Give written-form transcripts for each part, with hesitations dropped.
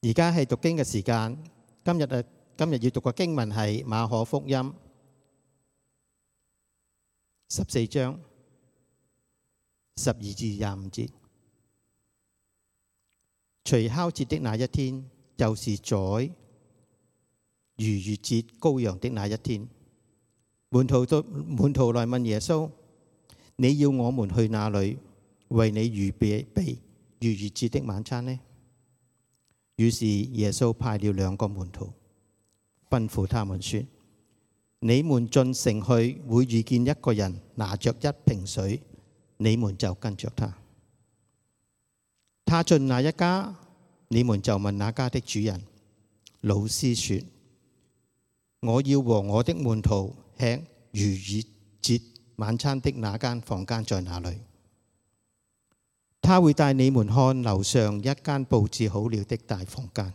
而家係讀經嘅時間，今日要讀嘅經文係馬可福音14章12至25節。除酵節的那一天，就是宰逾越節羔羊的那一天，門徒來問耶穌：你要我們去哪裏為你預備逾越節的晚餐呢？於是耶穌派了2個門徒，吩咐他們說：你們進城去，會遇見一個人拿着1瓶水，你們就跟着他。他進哪一家，你們就問那家的主人。老師說：我要和我的門徒吃逾越節晚餐的那間房間在哪裏？他會帶你們看樓上一間佈置好了的大房間，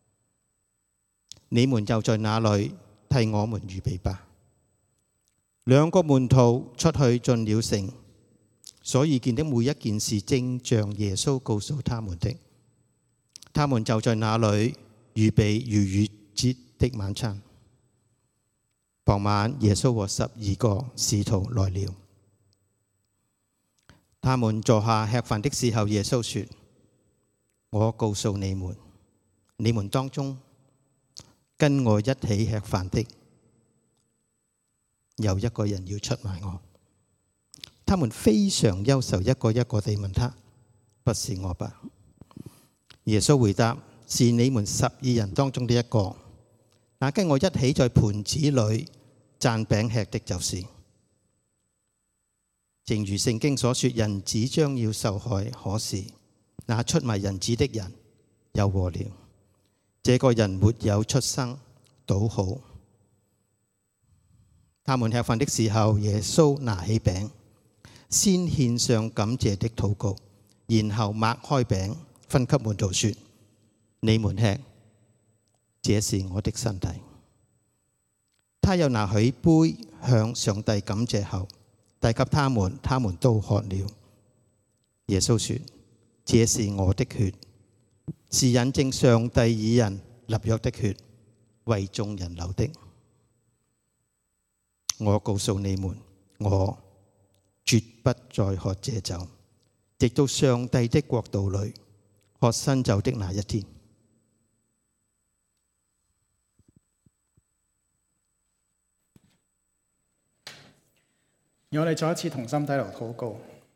你們就在那裏替我們預備吧。2個門徒出去進了城，所以見的每一件事正像耶穌告訴他們的，他們就在那裏預備逾越節的晚餐。傍晚，耶穌和12個使徒來了。他們坐下吃飯的時候，耶穌說：我告訴你們，你們當中跟我一起吃飯的，有一個人要出賣我。他們非常憂愁，一個一個地問他：不是我吧？耶穌回答：是你們12人當中的一個。那跟我一起在盤子裏蘸餅吃的就是。正如聖經所說，人子將要受害，可是那出賣人子的人有禍了。這個人沒有出生，倒好。他們吃飯的時候，耶穌拿起餅，先獻上感謝的禱告，然後擘開餅，分給門徒說：你們吃，這是我的身體。他又拿起杯，向上帝感謝後，遞給他們，他們都喝了。耶穌說：這是我的血，是引證上帝與人立約的血，為眾人流的。我告訴你們，我絕不再喝這酒，直到上帝的國度裏喝新酒的那一天。 我哋再一次同心低頭禱告。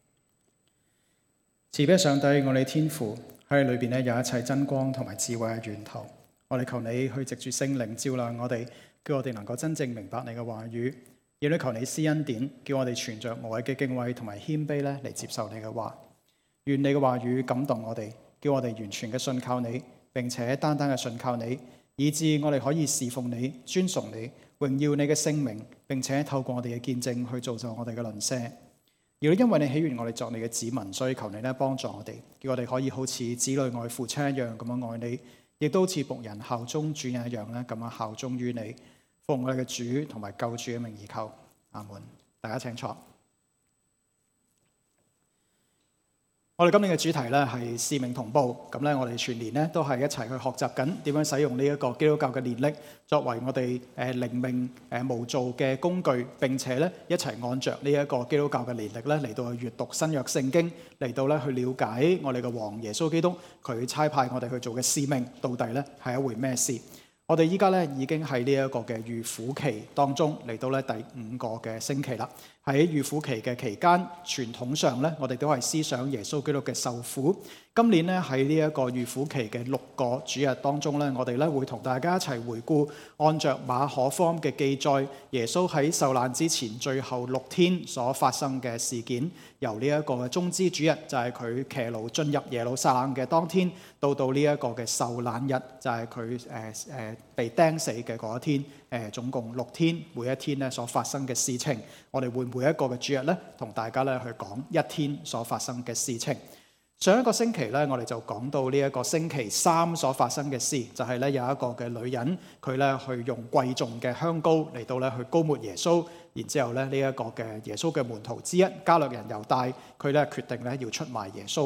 慈悲上帝，我哋天父喺裏邊咧有一切真光同埋智慧嘅源頭。我哋求你去藉住聖靈照亮我哋，叫我哋能夠真正明白你嘅話語。亦都求你施恩典，叫我哋存着無畏嘅敬畏同埋謙卑咧嚟接受你嘅話。願你嘅話語感動我哋，叫我哋完全嘅信靠你，並且單單嘅信靠你，以致我哋可以侍奉你、尊崇你、榮耀你嘅聖名，並且透過我哋嘅見證去造就我哋嘅鄰舍。而因為你喜悅我哋作你嘅子民，所以求你咧幫助我哋，叫我哋可以好似子女愛父親一樣咁樣愛你，亦都好似僕人效忠主人一樣咧咁樣效忠於你。奉我哋嘅主同埋救主嘅名而求，阿門。大家請坐。我哋今年嘅主題咧係使命同步，咁咧我哋全年咧都係一齊去學習緊點樣使用呢一個基督教嘅年曆作為我哋靈命無造嘅工具，並且咧一齊按着呢一個基督教嘅年曆咧嚟到去閱讀新約聖經，嚟到咧去了解我哋嘅王耶穌基督佢差派我哋去做嘅使命到底咧係一回咩事。我哋依家咧已經喺呢一個嘅預苦期當中，嚟到咧第5個嘅星期啦。喺預苦期嘅期間，傳統上咧我哋都係思想耶穌基督嘅受苦。今年咧喺呢一個預苦期嘅6個主日當中咧，我哋咧會同大家一齊回顧，按着馬可福音嘅記載，耶穌喺受難之前最後6天所發生嘅事件，由呢一個嘅棕枝主日，就係佢騎驢進入耶路撒冷嘅當天，到呢一個嘅受難日，就係佢被釘死嘅嗰一天，總共6天，每一天咧所發生嘅事情，我哋會每一個嘅主日咧同大家咧去講一天所發生嘅事情。上一個星期咧，我哋就講到呢一個星期3所發生嘅事，就係咧有一個嘅女人，佢咧去用貴重嘅香膏嚟到咧去膏抹耶穌，然之後咧呢一個嘅耶穌嘅門徒之一加略人猶大，佢咧決定咧要出賣耶穌。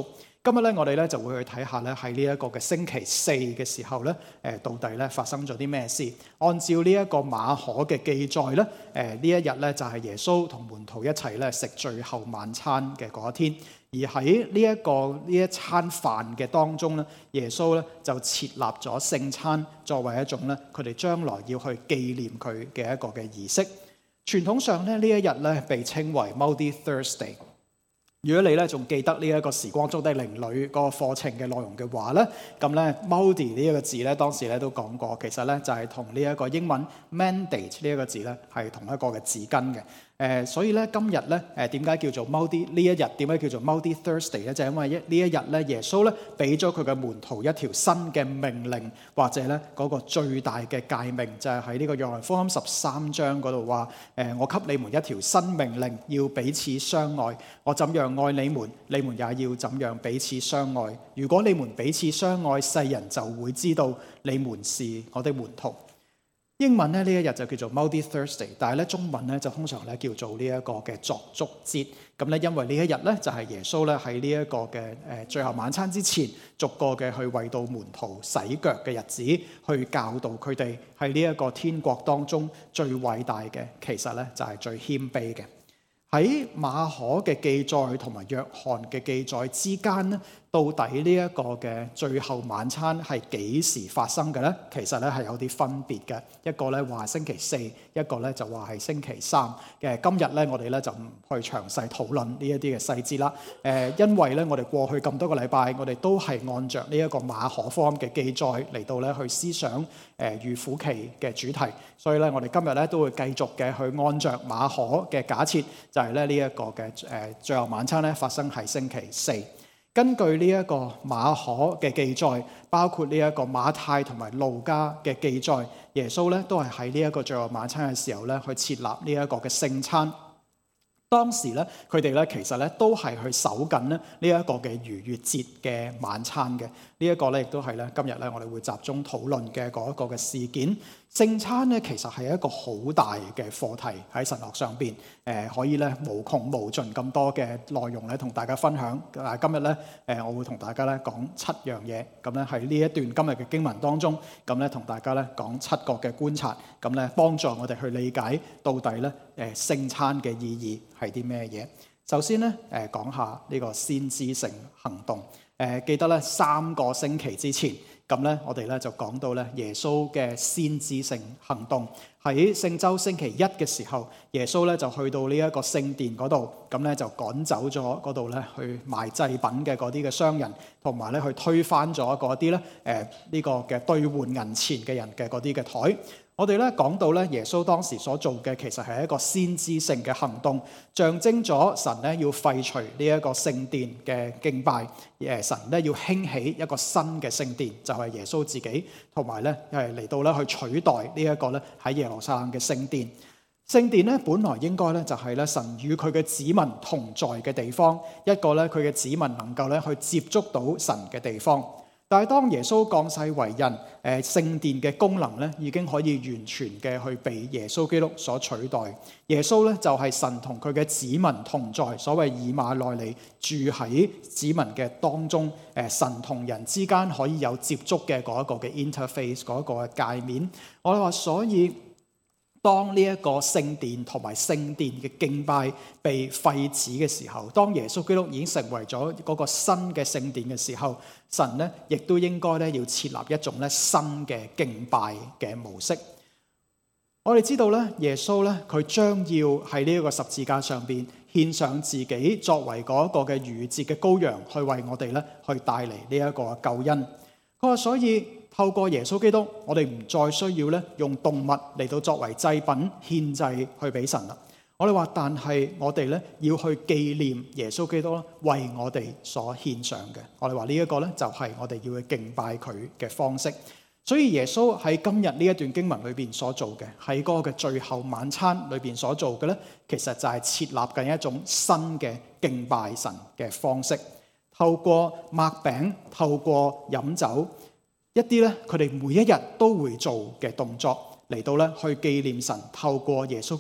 今日咧，我哋咧就會去睇下咧喺呢一個嘅星期四嘅時候咧，到底咧發生咗啲咩事？按照呢一個馬可嘅記載咧，呢一日咧就係耶穌同門徒一齊咧食最後晚餐嘅嗰一天。而喺呢一餐飯嘅當中咧，耶穌咧就設立咗聖餐，作為一種咧佢哋將來要去紀念佢嘅一個嘅儀式。傳統上咧呢一日咧被稱為 Maundy Thursday。如果你咧仲記得呢一個時光中的靈女嗰個課程嘅內容嘅話咧，咁咧 Maundy 呢一個字咧當時咧都講過，其實咧就係同呢一個英文 mandate 呢一個字咧係同一個嘅字根嘅。所以咧今日咧點解叫做 Maundy 呢一日點解叫做 Maundy Thursday 咧？就係因為呢一日咧耶穌咧俾咗佢嘅門徒一條新嘅命令，或者咧嗰個最大嘅誡命，就係喺呢個約翰福音13章嗰度話：我給你們一條新命令，要彼此相愛。我怎樣愛你們，你們也要怎樣彼此相愛。如果你們彼此相愛，世人就會知道你們是我的門徒。英文咧呢一日就叫做 Maundy Thursday， 但係咧中文咧就通常咧叫做呢一個嘅作足節。咁咧因為呢一日咧就係耶穌咧喺呢一個嘅最後晚餐之前，逐個嘅去為到門徒洗腳嘅日子，去教導佢哋喺呢一個天國當中最偉大嘅，其實咧就係最謙卑嘅。喺馬可嘅記載同埋約翰嘅記載之間咧，到底呢一個嘅最後晚餐係幾時發生嘅咧？其實咧係有啲分別嘅。一個咧話係星期四，一個咧就話係星期三嘅。今日咧我哋咧就唔去詳細討論呢一啲嘅細節啦。因為咧我哋過去咁多個禮拜，我哋都係按着呢一個馬可福音嘅記載嚟到咧去思想預苦期嘅主題。所以咧我哋今日咧都會繼續嘅去按着馬可嘅假設，就係咧呢一個嘅最後晚餐咧發生喺星期四。根據呢一個馬可嘅記載，包括呢一個馬太同埋路加嘅記載，耶穌咧都係喺呢一個最後晚餐嘅時候咧去設立呢一個嘅聖餐。當時咧佢哋咧其實咧都係去守緊咧呢一個嘅逾越節嘅晚餐嘅。呢一個咧亦都係咧今日咧我哋會集中討論嘅嗰一個嘅事件。聖餐咧其實係一個好大嘅課題喺神學上邊，可以咧無窮無盡咁多嘅內容咧同大家分享。但係今日咧我會同大家咧講7樣嘢，咁咧喺呢一段今日嘅經文當中，咁咧同大家咧講7個嘅觀察，咁咧幫助我哋去理解到底咧聖餐嘅意義係啲咩嘢。首先咧講下呢個先知性行動。記得咧3個星期之前，咁咧我哋咧就講到咧耶穌嘅先知性行動。喺聖週星期1嘅時候，耶穌咧就去到呢一個聖殿嗰度，咁咧就趕走咗嗰度咧去賣祭品嘅嗰啲嘅商人，同埋咧去推翻咗嗰啲咧呢個嘅兌換銀錢嘅人嘅嗰啲嘅台。我哋咧講到咧耶穌當時所做嘅其實係一個先知性嘅行動，象徵咗神咧要廢除呢一個聖殿嘅敬拜，神咧要興起一個新嘅聖殿，就係耶穌自己，同埋咧嚟到咧去取代呢一個咧喺耶路撒冷嘅聖殿。聖殿咧本來應該咧就係咧神與佢嘅子民同在嘅地方，一個咧佢嘅子民能夠咧去接觸到神嘅地方。但係當耶穌降世為人，聖殿嘅功能咧已經可以完全嘅去被耶穌基督所取代。耶穌咧就係神同佢嘅子民同在，所謂以馬內利，住喺子民嘅當中。神同人之間可以有接觸嘅嗰一個嘅 interface， 嗰一個嘅界面。我哋話所以，當呢一個聖殿同埋聖殿嘅敬拜被廢止嘅時候，當耶穌基督已經成為咗嗰個新嘅聖殿嘅時候，神咧亦都應該咧要設立一種咧新嘅敬拜嘅模式。我哋知道咧，耶穌咧佢將要喺呢一個十字架上邊獻上自己作為嗰一個嘅逾越節嘅羔羊，去為我哋咧去帶嚟呢一個救恩。佢話所以，透過耶穌基督，我哋唔再需要咧用動物嚟到作為祭品獻祭去俾神啦。我哋話，但係我哋咧要去紀念耶穌基督為我哋所獻上嘅。我哋話呢一個咧就係我哋要去敬拜佢嘅方式。所以耶穌喺今日呢一段經文裏邊所做嘅，喺嗰個嘅最後晚餐裏邊所做嘅咧，其實就係設立緊一種新嘅敬拜神嘅方式。透過擘餅，透過飲酒，一啲咧佢哋每一日都會做嘅動作，嚟到咧去紀念神透過耶穌基督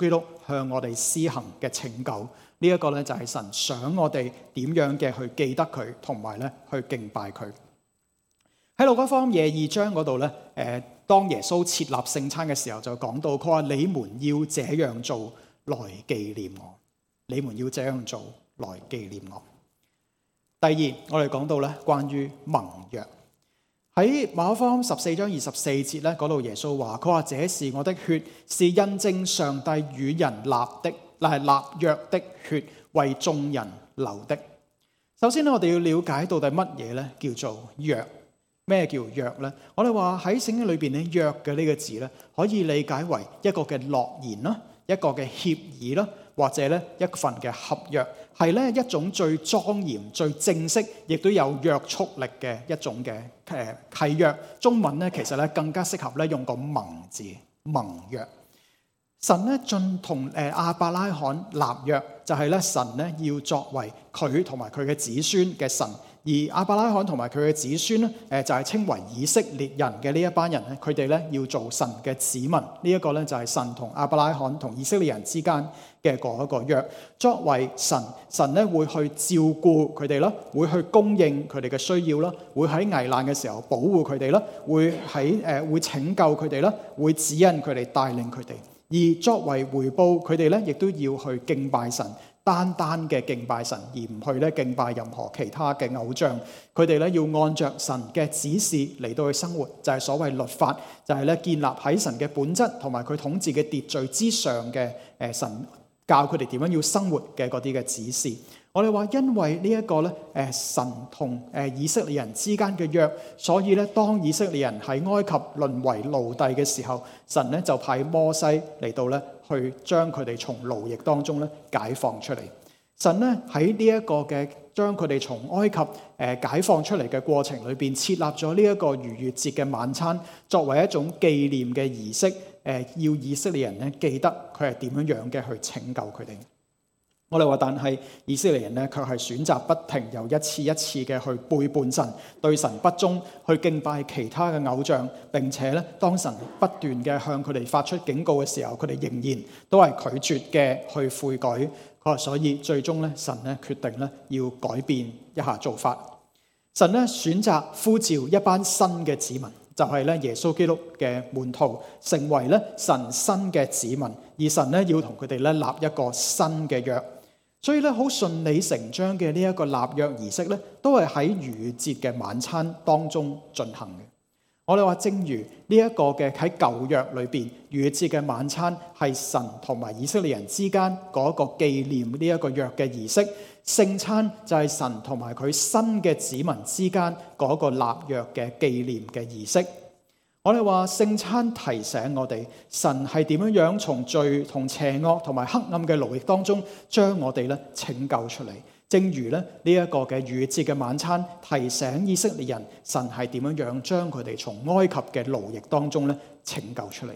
向我哋施行嘅拯救。呢一個咧就係神想我哋點樣嘅去記得佢，同埋咧去敬拜佢。喺路加福音廿二章嗰度咧，當耶穌設立聖餐嘅時候就講到，佢話你們要這樣做來紀念我，你們要這樣做來紀念我。第二，我哋講到咧關於盟約。喺馬可福音14章24節咧，嗰度耶穌話：佢話這是我的血，是印證上帝與人立約的血，為眾人流的。首先咧，我哋要了解到底乜嘢咧叫做約？咩叫約咧？我哋話喺聖經裏邊咧，約嘅呢個字咧，可以理解為一個嘅諾言啦，一個嘅協議啦，或者咧一份嘅合約，係咧一種最莊嚴、最正式，亦都有約束力嘅一種嘅契約。中文咧其實咧更加適合咧用個盟字，盟約。神咧盡同亞伯拉罕立約，就係咧神咧要作為佢同埋佢嘅子孫嘅神。而亞伯拉罕同埋佢嘅子孫咧，就係稱為以色列人嘅呢一班人咧，佢哋咧要做神嘅子民。呢一個咧就係神同亞伯拉罕同以色列人之間嘅嗰一個約。作為神咧會去照顧佢哋啦，會去供應佢哋嘅需要啦，會喺危難嘅時候保護佢哋啦，會拯救佢哋啦，會指引佢哋，帶領佢哋。而作為回報，佢哋咧亦都要去敬拜神。單單嘅敬拜神，而唔去咧敬拜任何其他嘅偶像。佢哋咧要按着神嘅指示嚟到去生活，就係所謂律法，就係咧建立喺神嘅本質同埋佢統治嘅秩序之上嘅神教佢哋點樣要生活嘅嗰啲嘅指示。我哋話因為呢一個咧神同以色列人之間嘅約，所以咧當以色列人喺埃及淪為奴隸嘅時候，神咧就派摩西嚟到咧去將佢哋從奴役當中咧解放出嚟。神咧喺呢一個嘅將佢哋從埃及解放出嚟嘅過程裏邊，設立咗呢一個逾越節嘅晚餐，作為一種紀念嘅儀式。要以色列人咧記得佢係點樣樣嘅去拯救佢哋。我哋話，但係以色列人咧，卻係選擇不停又一次一次嘅去背叛神，對神不忠，去敬拜其他嘅偶像。並且咧，當神不斷嘅向佢哋發出警告嘅時候，佢哋仍然都係拒絕嘅去悔改。佢話，所以最終咧，神咧決定咧要改變一下做法。神咧選擇呼召一班新嘅子民，就係咧耶穌基督嘅門徒，成為咧神新嘅子民。而神咧要同佢哋咧立一個新嘅約。所以咧，好順理成章嘅呢一個立約儀式咧，都係喺逾越節嘅晚餐當中進行嘅。我哋話，正如呢一個嘅喺舊約裏邊，逾越節嘅晚餐係神同埋以色列人之間嗰個紀念呢一個約嘅儀式，聖餐就係神同埋佢新嘅子民之間嗰個立約嘅紀念嘅儀式。我哋話，聖餐提醒我哋，神係點樣樣從罪同邪惡同埋黑暗嘅奴役當中將我哋咧拯救出嚟。正如咧呢一個嘅逾越節嘅晚餐提醒以色列人，神係點樣樣將佢哋從埃及嘅奴役當中咧拯救出嚟。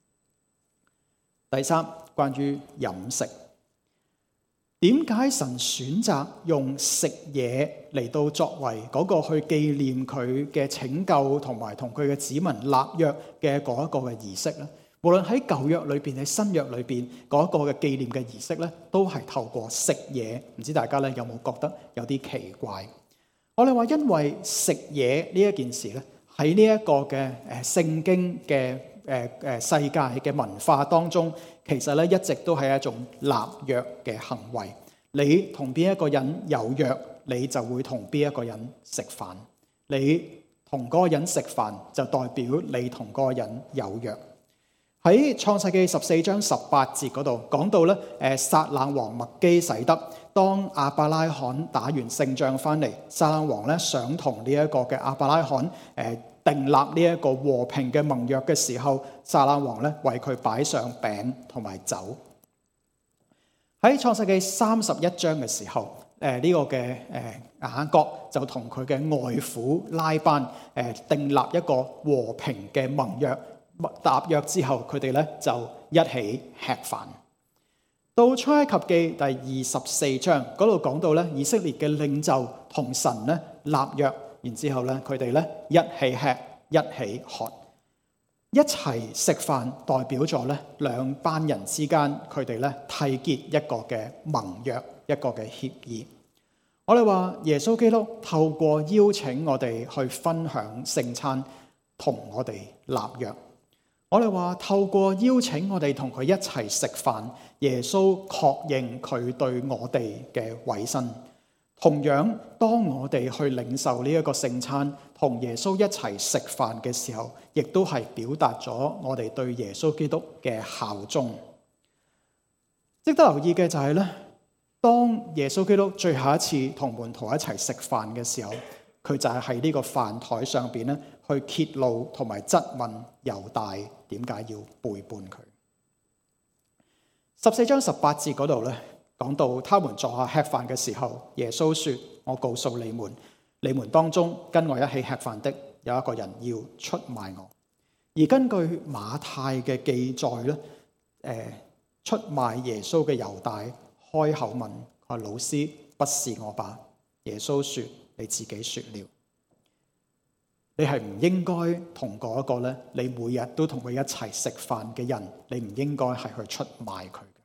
第三，關於飲食。點解神選擇用食嘢嚟到作為嗰個去紀念佢嘅拯救同埋同佢嘅子民立約嘅嗰一個嘅儀式咧？無論喺舊約裏邊喺新約裏邊嗰一個嘅紀念嘅儀式咧，都係透過食嘢。唔知大家咧有冇覺得有啲奇怪？我哋話，因為食嘢呢一件事咧，喺呢一個嘅聖經嘅世界嘅文化當中，其實咧一直都係一種立約嘅行為。你同邊一個人有約，你就會同邊一個人食飯。你同嗰個人食飯，就代表你同嗰個人有約。喺創世記14章18節嗰度講到咧，撒冷王麥基洗德，當亞伯拉罕打完勝仗翻嚟，撒冷王咧想同呢一個嘅亞伯拉罕訂立呢一個和平嘅盟約嘅時候，撒冷王咧為佢擺上餅同埋酒。喺創世記31章嘅時候，呢個嘅雅各就同佢嘅外父拉班訂立一個和平嘅盟約。答約之後，佢哋咧就一起吃飯。到出埃及記第24章嗰度講到咧，以色列嘅領袖同神咧立約，然之後咧佢哋咧一起吃一起喝。 一齊食飯代表咗咧兩班人之間佢哋咧締結一個嘅盟約，一個嘅協議。我哋話耶穌基督透過邀請我哋去分享聖餐，同我哋立約。我哋話透過邀請我哋同佢一齊食飯，耶穌確認佢對我哋嘅委身。同樣，當我哋去領受呢一個聖餐，同耶穌一齊食飯嘅時候，亦都係表達咗我哋對耶穌基督嘅效忠。值得留意嘅就係咧，當耶穌基督最後一次同門徒一齊食飯嘅時候，佢就係喺呢個飯台上邊咧，去揭露同埋質問猶大點解要背叛佢。14章18節嗰度咧，講到他們坐下吃飯嘅時候，耶穌說：我告訴你們，你們當中跟我一起吃飯的有一個人要出賣我。而根據馬太嘅記載咧，出賣耶穌嘅猶大開口問：話老師，不是我吧？耶穌說：你自己說了。你係唔應該同嗰一個咧，你每日都同佢一齊食飯嘅人，你唔應該係去出賣佢嘅。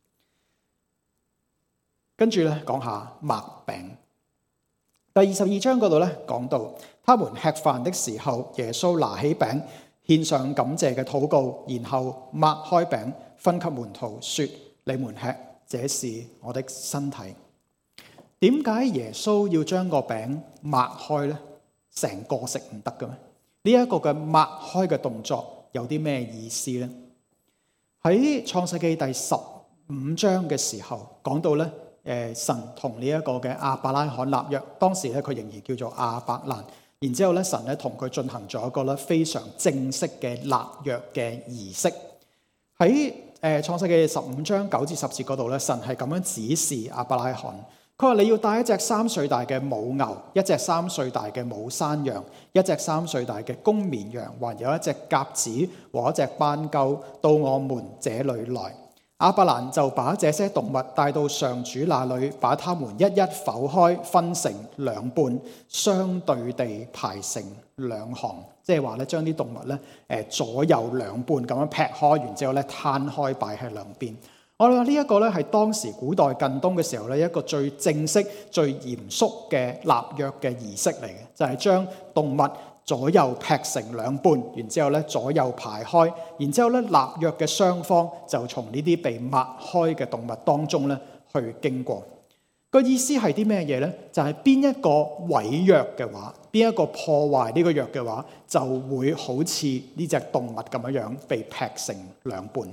跟住咧講下擘餅。第22章嗰度咧講到，他們吃飯的時候，耶穌拿起餅，獻上感謝嘅禱告，然後擘開餅，分給門徒，說：你們吃，這是我的身體。點解耶穌要將個餅擘開呢？成個食唔得嘅咩？呢一個嘅擘開嘅動作有啲咩意思呢？喺創世記第15章嘅時候講到咧，神同呢一個嘅亞伯拉罕立約，當時咧佢仍然叫做亞伯蘭。然之後咧，神咧同佢進行咗一個咧非常正式嘅立約嘅儀式。喺創世記15章9至10節嗰度咧，神係咁樣指示亞伯拉罕。佢話你要帶一隻3歲大嘅母牛，一隻3歲大嘅母山羊，一隻3歲大嘅公綿羊，還有一隻鴿子和一隻斑鳩到我們這裏來。亞伯蘭就把這些動物帶到上主那裏，把它們一一剖開，分成兩半，相對地排成兩行，即係話咧將啲動物咧左右兩半咁樣劈開，然之後咧攤開擺喺兩邊。我哋話呢一個咧係當時古代近東嘅時候咧一個最正式、最嚴肅嘅立約嘅儀式嚟嘅，就係將動物左右劈成兩半，然之後咧左右排開，然之後咧立約嘅雙方就從呢啲被擘開嘅動物當中咧去經過。個意思係啲咩嘢咧？就係邊一個毀約嘅話，邊一個破壞呢個約嘅話，就會好似呢隻動物咁樣被劈成兩半。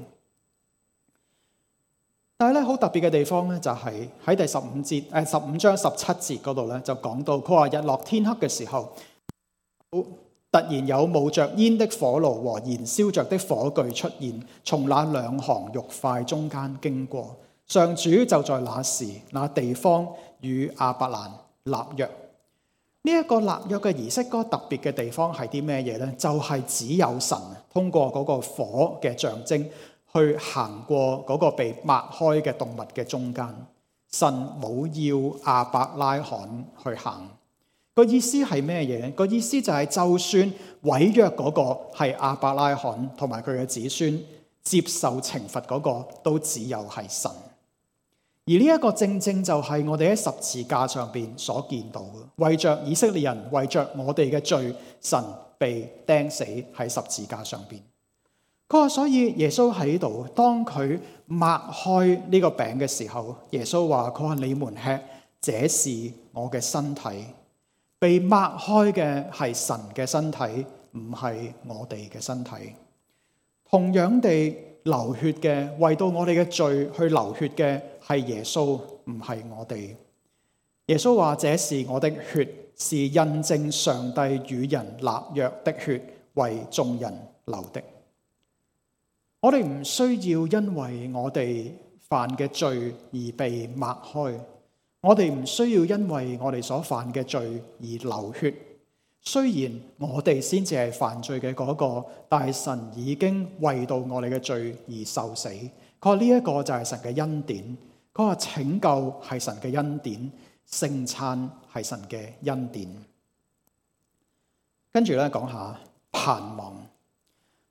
但係咧好特別嘅地方咧，就係喺第15章17節嗰度咧，就講到佢話日落天黑嘅時候，突然有冒着煙的火爐和燃燒着的火炬出現，從那兩行肉塊中間經過。上主就在那時那地方與亞伯蘭立約。呢一個立約嘅儀式，嗰個特別嘅地方係啲咩嘢咧？就係只有神通過嗰個火嘅象徵，去行過嗰個被擘開嘅動物嘅中間，神冇要亞伯拉罕去行。個意思係咩嘢？個意思就係就算毀約嗰個係亞伯拉罕同埋佢嘅子孫，接受懲罰嗰個都只有係神。而呢一個正正就係我哋喺十字架上邊所見到嘅，為着以色列人，為着我哋嘅罪，神被釘死喺十字架上邊。佢話，所以耶穌喺度，當佢擘開呢個餅嘅時候，耶穌話：佢話你們吃，這是我嘅身體。被擘開嘅係神嘅身體，唔係我哋嘅身體。同樣地，流血嘅，為到我哋嘅罪去流血嘅係耶穌，唔係我哋。耶穌話：這是我的血，是印證上帝與人立約的血，為眾人流的。我哋唔需要因為我哋犯嘅罪而被擘開，我哋唔需要因為我哋所犯嘅罪而流血。雖然我哋先至係犯罪嘅嗰個，但係神已經為到我哋嘅罪而受死。佢話呢一個就係神嘅恩典。佢話拯救係神嘅恩典，聖餐係神嘅恩典。跟住咧講下盼望。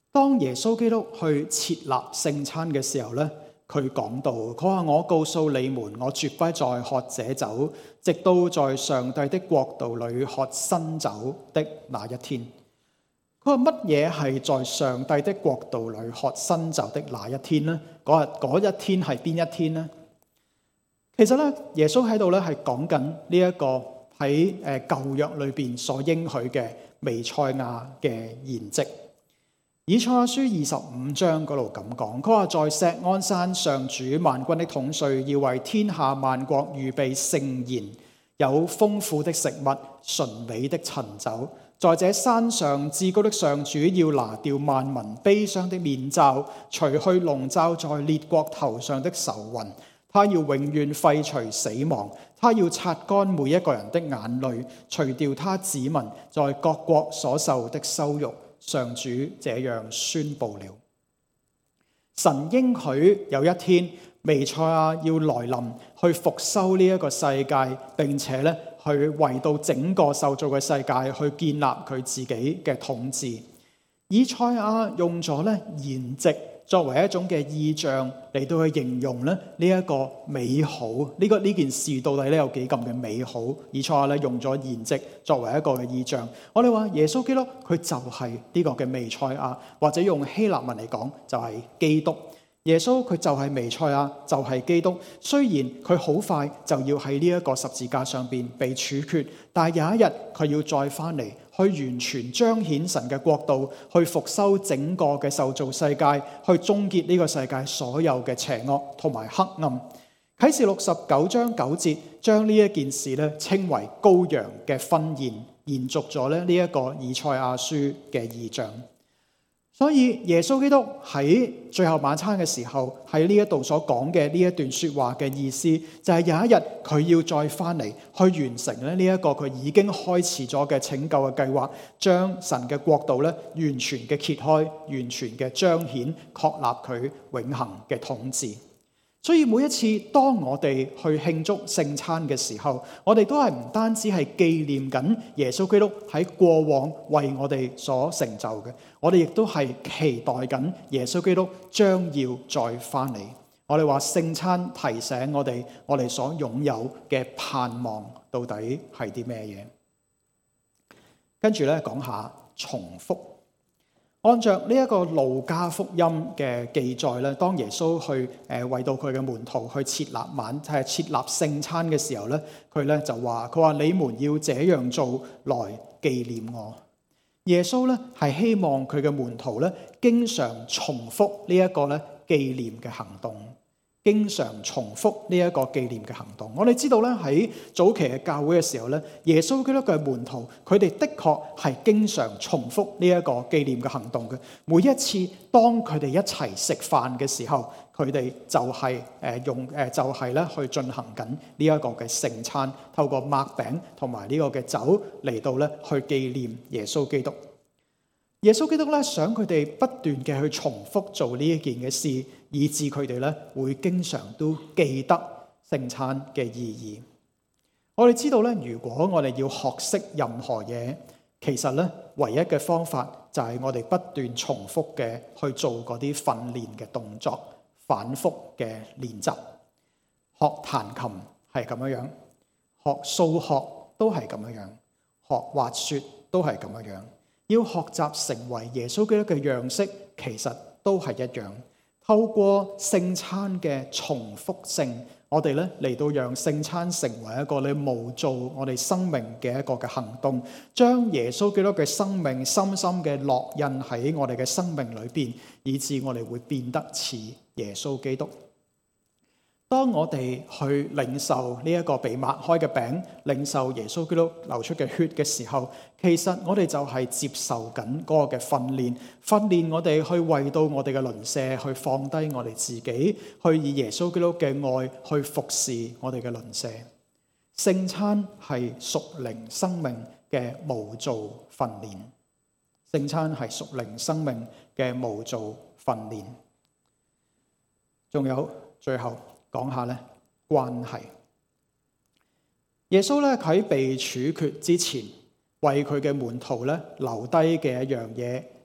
當耶穌基督去設立聖餐嘅時候呢，佢講到，佢話我告訴你們，我絕不再喝這酒，直到在上帝的國度裏喝新酒的那一天。佢話乜嘢係在上帝的國度裏喝新酒的那一天呢？嗰一天係邊一天呢？其實咧，耶穌喺度咧係講緊呢一個喺舊約裏邊所應許嘅彌賽亞嘅筵席。以賽亞書25章嗰度咁講，佢話在錫安山上主萬軍的統帥要為天下萬國預備盛筵，有豐富的食物，純美的陳酒。在這山上至高的上主要拿掉萬民悲傷的面罩，除去籠罩在列國頭上的愁雲。他要永遠廢除死亡，他要擦乾每一個人的眼淚，除掉他子民在各國所受的羞辱。上主這樣宣布了。神應許有一天彌賽亞要來臨，去復修呢一個世界，並且咧去為到整個受造嘅世界去建立佢自己嘅統治。以賽亞用咗咧筵席作為一種嘅意象嚟到去形容咧呢一個美好，呢件事到底咧有幾咁嘅美好？以賽亞咧用咗筵席作為一個嘅意象。我哋話耶穌基督佢就係呢個嘅彌賽亞，或者用希臘文嚟講就係基督。耶穌佢就係彌賽亞，就係基督。雖然佢好快就要喺呢一個十字架上邊被處決，但係有一日佢要再翻嚟，去完全彰顯神嘅國度，去復修整個嘅受造世界，去終結呢個世界所有嘅邪惡同埋黑暗。啟示錄19章9節將呢一件事咧稱為羔羊嘅婚宴，延續咗咧呢一個以賽亞書嘅異象。所以耶穌基督喺最後晚餐嘅時候，喺呢一度所講嘅呢一段說話嘅意思，就係有一日佢要再翻嚟，去完成咧呢一個佢已經開始咗嘅拯救嘅計劃，將神嘅國度咧完全嘅揭開，完全嘅彰顯，確立佢永恆嘅統治。所以每一次當我哋去慶祝聖餐嘅時候，我哋都係唔單止係紀念緊耶穌基督喺過往為我哋所成就嘅，我哋亦都係期待緊耶穌基督將要再翻嚟。我哋話聖餐提醒我哋所擁有嘅盼望到底係啲咩嘢？跟住咧講下重複。按照呢一個路加福音嘅記載咧，當耶穌去為到佢嘅門徒去設立聖餐嘅時候咧，佢咧就話你們要這樣做來紀念我。耶穌咧係希望佢嘅門徒咧經常重複呢一個咧紀念嘅行動。經常重複呢一個紀念嘅行動。我哋知道咧喺早期嘅教會嘅時候咧，耶穌基督嘅門徒佢哋的確係經常重複呢一個紀念嘅行動嘅。每一次當佢哋一齊食飯嘅時候，佢哋就係咧去進行緊呢一個嘅聖餐，透過擘餅同埋呢個嘅酒嚟到咧去紀念耶穌基督。耶穌基督咧想佢哋不斷嘅去重複做呢一件嘅事，以致佢哋咧會經常都記得聖餐嘅意義。我哋知道咧，如果我哋要學識任何嘢，其實咧唯一嘅方法就係我哋不斷重複嘅去做嗰啲訓練嘅動作，反覆嘅練習。學彈琴係咁樣，學數學都係咁樣，學滑雪都係咁樣。要學習成為耶穌基督嘅樣式，其實都係一樣。透過聖餐嘅重複性，我哋咧嚟到讓聖餐成為一個你模造我哋生命嘅一個嘅行動，將耶穌基督嘅生命深深嘅烙印喺我哋嘅生命裏邊，以致我哋會變得似耶穌基督。當我哋去領受呢一個被擘開嘅餅，領受耶穌基督流出嘅血嘅時候，其實我哋就係接受緊嗰個嘅訓練我哋去為到我哋嘅鄰舍去放低我哋自己，去以耶穌基督嘅愛去服侍我哋嘅鄰舍。聖餐係屬靈生命嘅模造訓練，聖餐係屬靈生命嘅模造訓練。仲有最後講下咧關係。耶穌咧喺被處決之前，為佢嘅門徒咧留低嘅一樣嘢，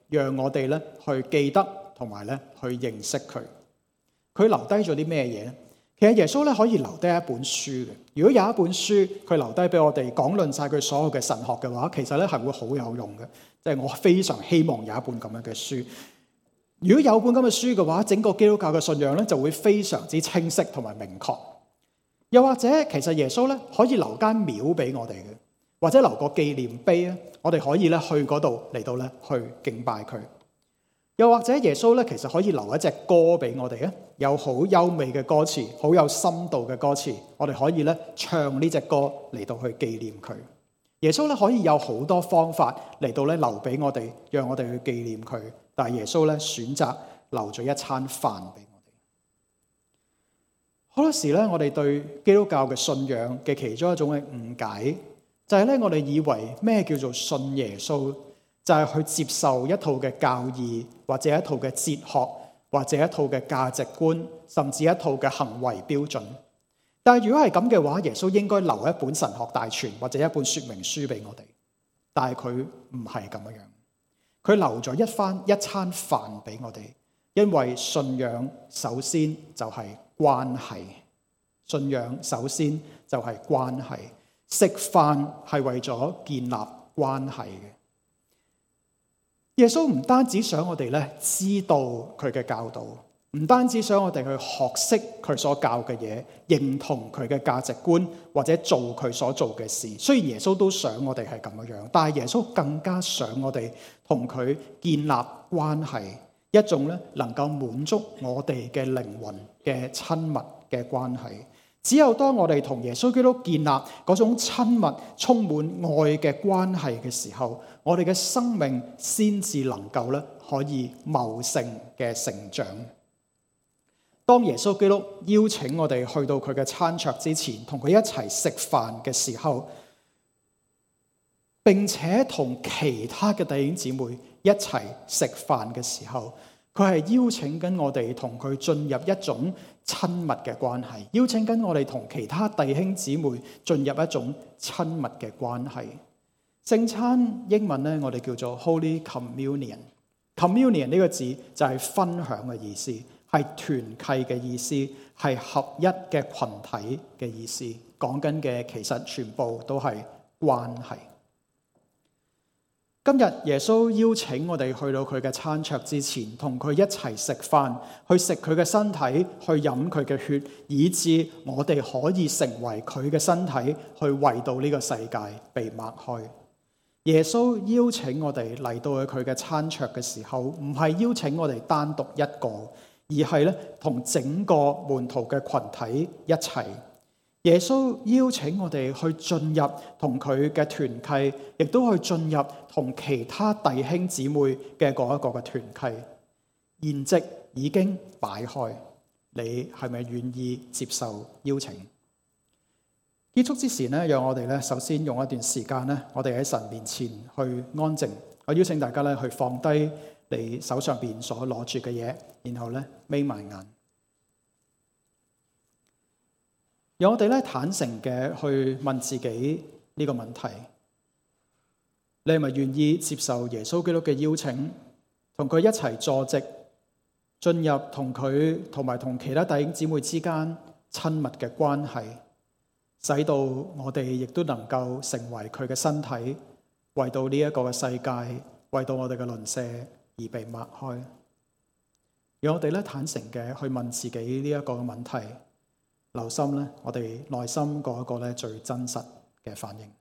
讓我哋咧去記得同埋咧去認識佢。佢留低咗啲咩嘢咧？其實耶穌咧可以留低一本書嘅。如果有一本書佢留低俾我哋講論晒佢所有嘅神學嘅話，其實咧係會好有用嘅。即係我非常希望有一本咁樣嘅書。如果有本咁嘅書嘅話，整個基督教嘅信仰咧就會非常之清晰同埋明確。又或者其實耶穌咧可以留間廟俾我哋嘅，或者留個紀念碑啊，我哋可以咧去嗰度嚟到咧去敬拜佢。又或者耶穌咧其實可以留一隻歌俾我哋啊，有好優美嘅歌詞，好有深度嘅歌詞，我哋可以咧唱呢隻歌嚟到去紀念佢。耶穌咧可以有好多方法嚟到咧留俾我哋，讓我哋去紀念佢。但係耶穌咧選擇留咗一餐飯俾我哋。好多時咧，我哋對基督教嘅信仰嘅其中一種嘅誤解，就係咧我哋以為咩叫做信耶穌，就係去接受一套嘅教義，或者一套嘅哲學，或者一套嘅價值觀，甚至一套嘅行為標準。但係如果係咁嘅話，耶穌應該留一本神學大全或者一本說明書俾我哋。但係佢唔係咁樣，佢留咗一餐飯俾我哋，因為信仰首先就係關係。信仰首先就係關係，食飯係為咗建立關係嘅。耶穌唔單止想我哋咧知道佢嘅教導，唔單止想我哋去學識佢所教嘅嘢，認同佢嘅價值觀，或者做佢所做嘅事。雖然耶穌都想我哋係咁樣，但係耶穌更加想我哋同佢建立關係，一種咧能夠滿足我哋嘅靈魂嘅親密嘅關係。只有當我哋同耶穌基督建立嗰種親密、充滿愛嘅關係嘅時候，我哋嘅生命先至能夠咧可以茂盛嘅成長。當耶穌基督邀請我哋去到佢嘅餐桌之前，同佢一齊食飯嘅時候，並且同其他嘅弟兄姊妹一齊食飯嘅時候，佢係邀請緊我哋同佢進入一種親密嘅關係，邀請緊我哋同其他弟兄姊妹進入一種親密嘅關係。聖餐英文咧，我哋叫做 Holy Communion。Communion 呢個字就係分享嘅意思，係團契嘅意思，係合一嘅群體嘅意思。講緊嘅其實全部都係關係。今日耶穌邀請我哋去到佢嘅餐桌之前，同佢一齊食飯，去食佢嘅身體，去飲佢嘅血，以致我哋可以成為佢嘅身體，去為到呢個世界被擘開。耶穌邀請我哋嚟到佢嘅餐桌嘅時候，唔係邀請我哋單獨一個，而係咧同整個門徒嘅群體一齊。耶穌邀請我哋去進入同佢嘅團契，亦都去進入同其他弟兄姊妹嘅嗰一個嘅團契。筵席已經擺開，你係咪願意接受邀請？結束之前咧，讓我哋咧首先用一段時間咧，我哋喺神面前去安靜。我邀請大家咧去放低你手上邊所攞住嘅嘢，然後咧眯埋眼。讓我哋咧坦誠嘅去問自己呢個問題：你係咪願意接受耶穌基督嘅邀請，同佢一齊坐席，進入同佢同埋同其他弟兄姊妹之間親密嘅關係，使到我哋亦都能夠成為佢嘅身體，為到呢一個嘅世界，為到我哋嘅鄰舍而被擘開。讓我哋咧坦誠嘅去問自己呢一個嘅問題。留心咧，我哋內心嗰一個咧最真實嘅反應。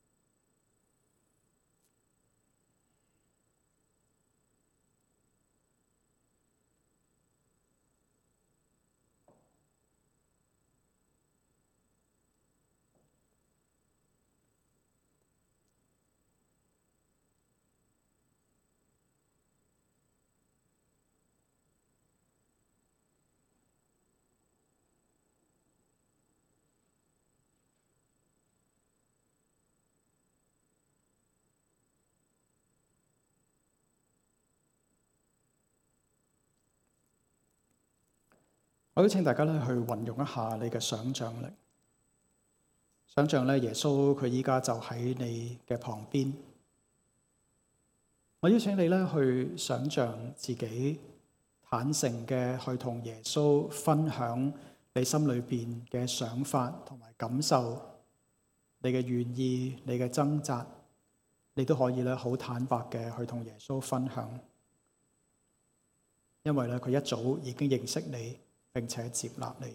我都請大家咧去運用一下你嘅想像力，想像咧耶穌佢依家就喺你嘅旁邊， 我邀請你咧去想像自己坦誠嘅去同耶穌分享你心裏邊嘅想法同埋感受，你嘅願意、你嘅掙扎，你都可以咧好坦白嘅去同耶穌分享，因為咧佢一早已經認識你並且接納你。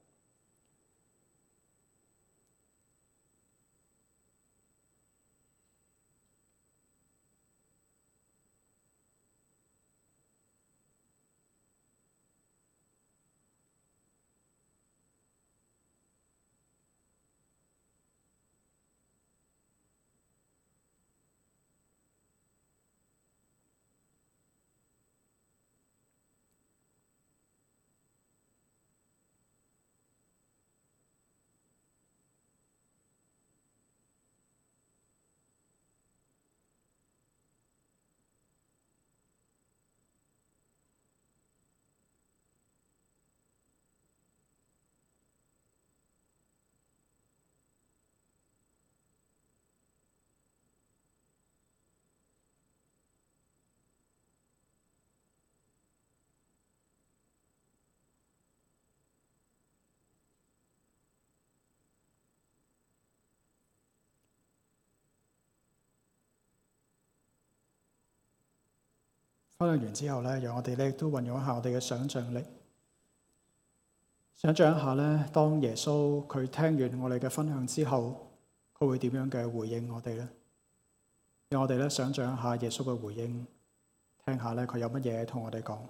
分享完之後咧，讓我哋咧都運用一下我哋嘅想像力，想像一下咧，當耶穌佢聽完我哋嘅分享之後，佢會點樣嘅回應我哋咧？讓我哋咧想像一下耶穌嘅回應，聽下咧佢有乜嘢同我哋講。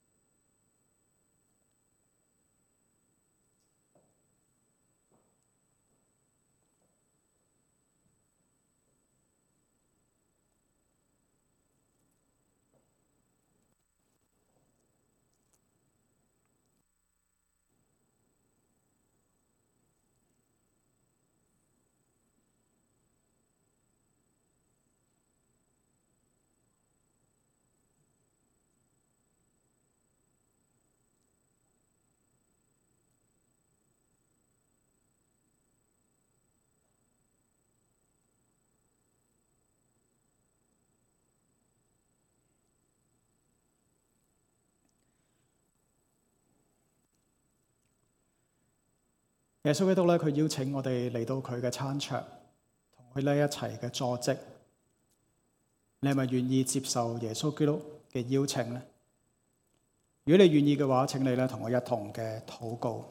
耶穌基督咧，佢邀請我哋嚟到佢嘅餐桌，同佢咧一齊嘅坐席。你係咪願意接受耶穌基督嘅邀請呢？如果你願意嘅話，請你咧同我一同嘅禱告。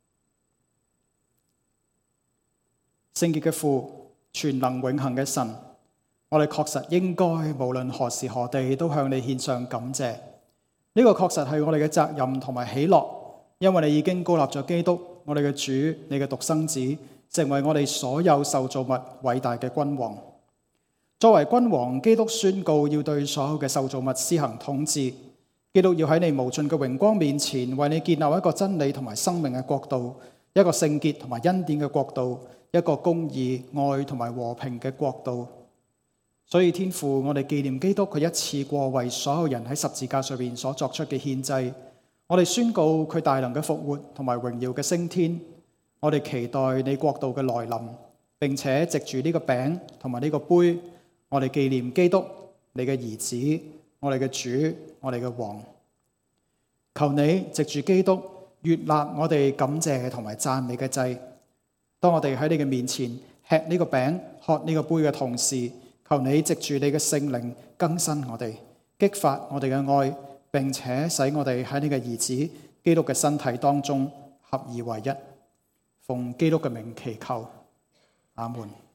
聖潔嘅父，全能永恆嘅神，我哋確實應該無論何時何地都向你獻上感謝。呢個確實係我哋嘅責任同埋喜樂，因為你已經膏立咗基督，我哋嘅主，你嘅獨生子，成為我哋所有受造物偉大嘅君王。作為君王，基督宣告要對所有嘅受造物施行統治。基督要喺你無盡嘅榮光面前，為你建立一個真理同埋生命嘅國度，一個聖潔同埋恩典嘅國度，一個公義、愛同埋和平嘅國度。所以天父，我哋紀念基督佢一次過為所有人喺十字架上面所作出嘅獻祭。我哋宣告佢大能嘅復活同埋榮耀嘅升天。我哋期待你國度嘅來臨，並且藉住呢個餅同埋呢個杯，我哋紀念基督，你嘅兒子，我哋嘅主，我哋嘅王。求你藉住基督悅納我哋感謝同埋讚美嘅祭。當我哋喺你嘅面前吃呢個餅、喝呢個杯嘅同時，求你藉住你嘅聖靈更新我哋，激發我哋嘅愛，並且使我哋喺你嘅兒子基督嘅身體當中合而為一。奉基督嘅名祈求，阿門。